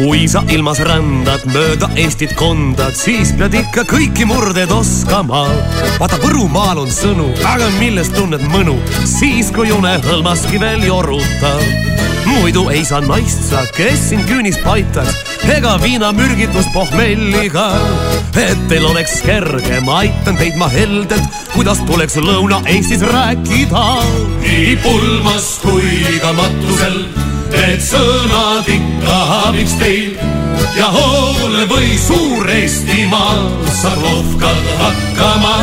Kui sa ilmas rändad, mööda Eestit kondad, siis pead ikka kõiki murdeid oskama. Vaata, Võrumaal on sõnu, aga millest tunned mõnu, siis kui une hõlmaski veel joruta. Muidu ei saa naist sa, kes sind küünis paitaks, ega viinamürgitus pohmelliga. Et teil oleks kergem, aitan teid ma heldelt, kuidas tuleks Lõuna-Eestis rääkida. Nii pulmas kui ka matusel, et sõnad ikka abiks teil ja hoole või suur Eestimaal saab lohkad hakkama.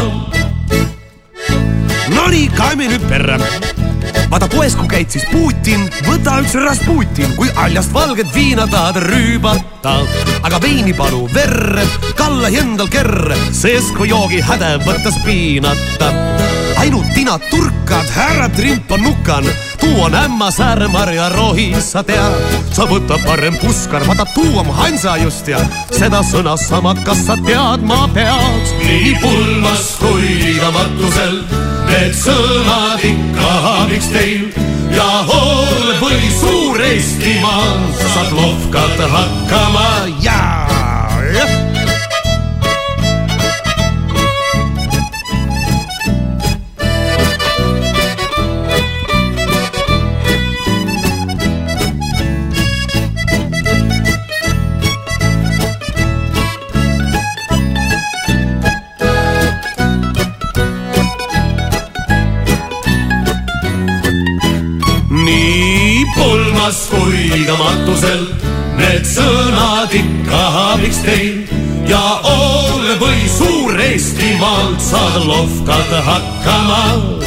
No nii, kaeme nüüd perre. Vaata poes, kui käid siis Putin, võta üks Rasputin, kui aljast valget viina tahad rüübata. Aga veini palu verre, kalla endal kerre, sest kui joogi häde võttes piinata. Ainult tinad turkad, härra trimpa nukan, tuu on ämma säärmarja rohi, sa tead. Sa võta parem puskar, vaata tuu on Hansa just ja seda sõna sama, kas sa tead, ma pead. Nii pulmas kui ka matusel, need sõnad ikka abiks teil ja hoole või suur Eestimaal saad lohkad hakkama. Nii pulmas kui ka matusel, need sõnad ikka abiks teil ja hoole või suur Eestimaalt saad lohkad hakkama.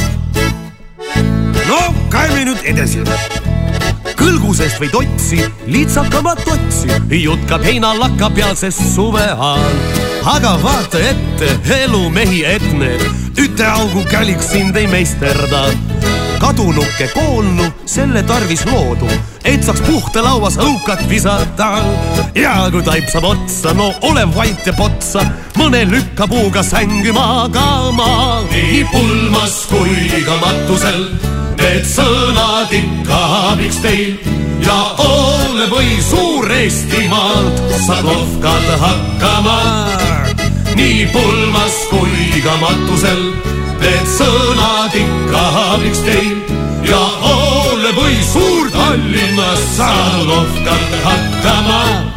No, käime nüüd edasi. Kõlgusest võid otsi, lihtsakamat otsi, jutt ka heinalakka pealsest suve all. Aga vaata ette, elu mehi etne, üte augu käliks sind ei meisterda. Kadunukke koolnu, selle tarvis loodu, et saaks puhta lauas õukat visata. Ja kui taip saab otsa, no ole vait ja potsa, mõne lükkapuuga sängi magama. Nii pulmas kui ka matusel, need sõnad ikka abiks teil ja hoole või suur Eestimaalt saad lohkad hakkama. Nii pulmas kui ka matusel, need sõnad ikka abiks teil ja hoole või suur Tallinnas saad lohkad hakkama.